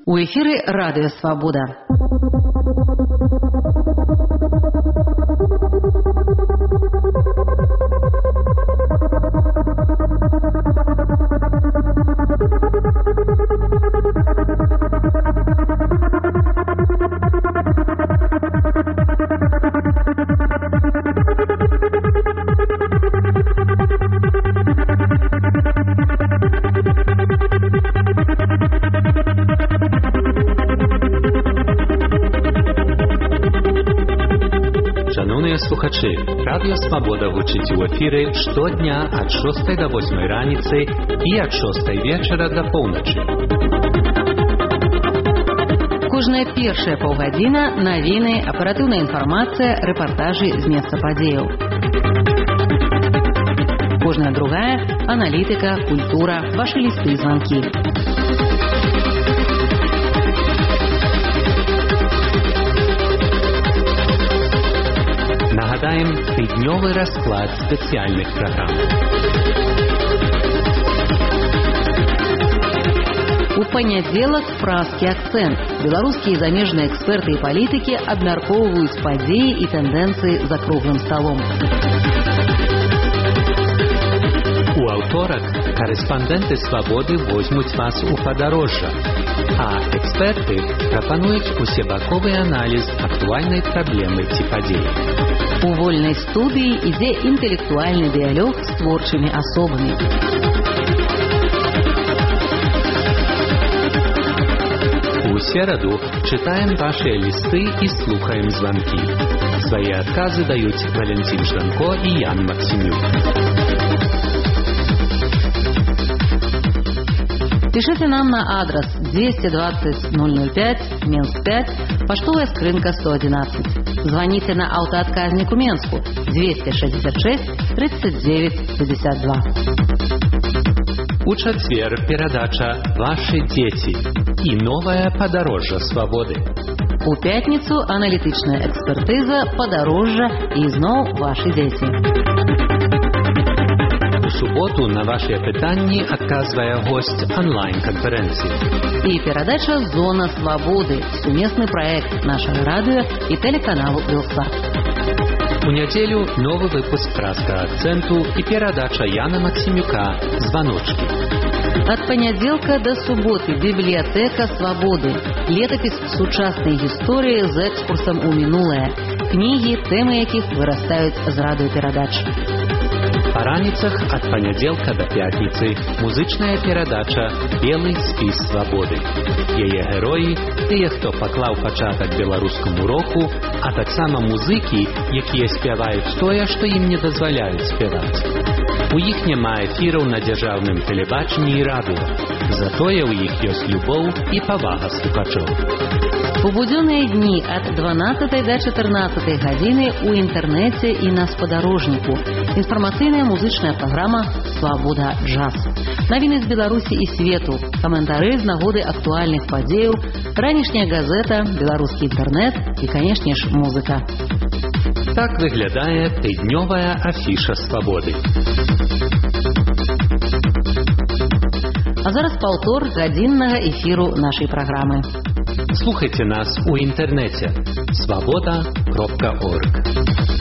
У эфире «Радио Свобода». Шановні слухачі, Радіо Свобода гучить у ефірі щодня від 6 до 8 раниці і від 6 вечора до полночі. Кожная першая паўгадзіна навіны, аператыўная інфармацыя, рэпартажы з месца падзеяў. Кожная другая аналітыка, культура, вашы лісты і званкі. Нагадаем тыднёвы расклад спецыяльных праграм. У панядзелак празкі акцэнт. Беларускія і замежныя эксперты і палітыкі абмяркоўваюць падзеі і тэндэнцыі за круглым сталом. У аўторак корэспандэнты Свабоды возьмуць вас у падарожжа, а эксперты прапануюць усебаковы аналіз актуальнай праблемы ці падзеі. У вольнай студыі ідзе інтэлектуальны дыялог з творчымі асобамі. У сераду читаем ваши листы и слухаем звонки. Свои отказы дают Валентин Жданко и Ян Максимюк. Пишите нам на адрес 220 005, Минск 5, поштовая скрынка 111. Звоните на автоотказник у Менску 266 39 52. У четверг передача «Ваши дети» и новое подорожье свободы. У пятницу аналитичная экспертиза «Подорожье» и снова «Ваши дети». У суботу на ваши пытанні отказывая гость онлайн-конференции. И передача «Зона свободы» – совместный проект нашего радио и телеканалу «Белсат». У неделю новый выпуск «Праска акценту» и передача Яна Максимюка «Звоночки». От понеделька до субботы библиотека свободы. Летопись сучасной истории с экскурсом у минулое. Книги, темы яких вырастают з радиопередач. По раніцах от понеделька до пятницы музычная передача «Белый спіс свободы». Яе герои – тыя, хто паклаў пачатак беларускаму року, а таксама музыкі, якія спяваюць тое, што ім не дазваляюць спяваць. У іх няма эфіраў на дзяржаўным тэлебачанні і радыё. Затое ў іх ёсць любоў і павага слухачоў. У будённые дни от 12 до 14 годины у интернете и на сподорожнику. Информационная музычная программа «Свобода джаз». Новины из Беларуси и свету, комментары з нагоды актуальных подеев, ранішняя газета, белорусский интернет и, конечно ж, музыка. Так выглядае тыднёвая афіша свободы. А зараз паўтор гадзіннага эфиру нашей программы. Слухайте нас у интернете свобода.орг.